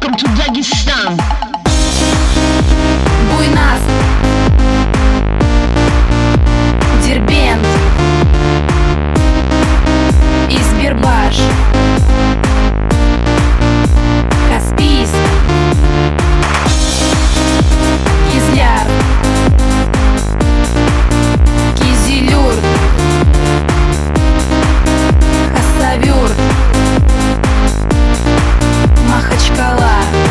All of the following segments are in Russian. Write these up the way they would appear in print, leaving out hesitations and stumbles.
Welcome to Dagestan. Буйнас, Дербент, Избербаш, Каспийск, Кизляр, Кизилюрт, Хасавюрт, Махачкала.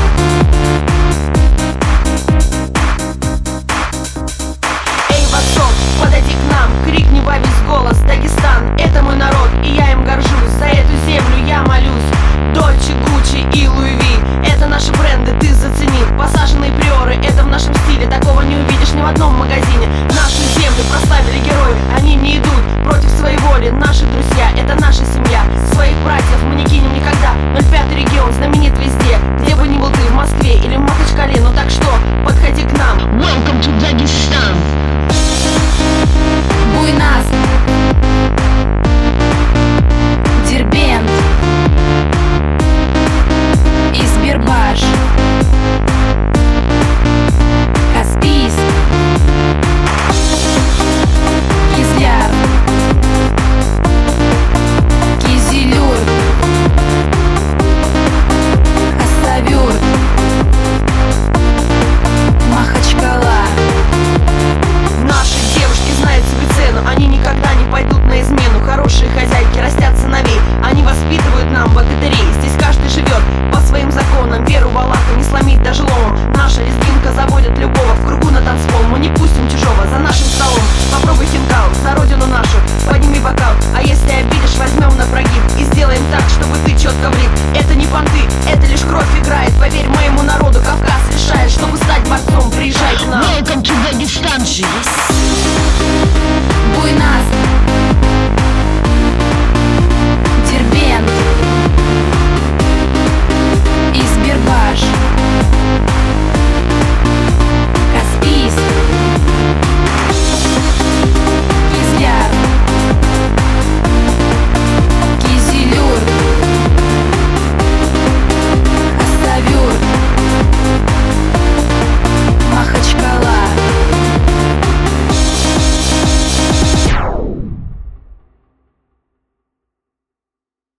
Подойди к нам, крикни во весь голос: Дагестан — это мой народ, и я им горжусь. За эту землю я молюсь. Дольче, Гуччи и Луи Ви — это наши бренды, ты зацени. Посаженные приоры — это в нашем стиле, такого не увидишь ни в одном магазине. Нашу землю прославили герои, они не идут против своей воли. Наши друзья — это наша семья, своих братьев мы не кинем никогда. 05-й регион знаменит везде, где бы ни был ты, в Москве или в Махачкале. Ну так что, подходи к нам. Welcome to Dagestan. Буйнас, Дербент, Избербаш, Каспийск, Кизляр, Кизилюрт, Хасавюрт, Махачкала. Наши девушки знают себе цену, они никогда не пойдут на измену. Хорошие хозяйки растят сыновей, они воспитывают нам богатырей. Здесь каждый живет по своим законам, веру в Аллаха не сломить даже ломом. Наша лезгинка заводит любого в кругу на танцпол. Мы не пустим чужого за нашим столом. Попробуй хинкал за родину нашу, подними бокал. А если обидишь, возьмем на прогиб и сделаем так, чтобы ты четко влип. Это не понты, это лишь кровь играет. Поверь моему народу, Кавказ решает. Чтобы стать борцом, приезжай к нам. Welcome to Dagestan.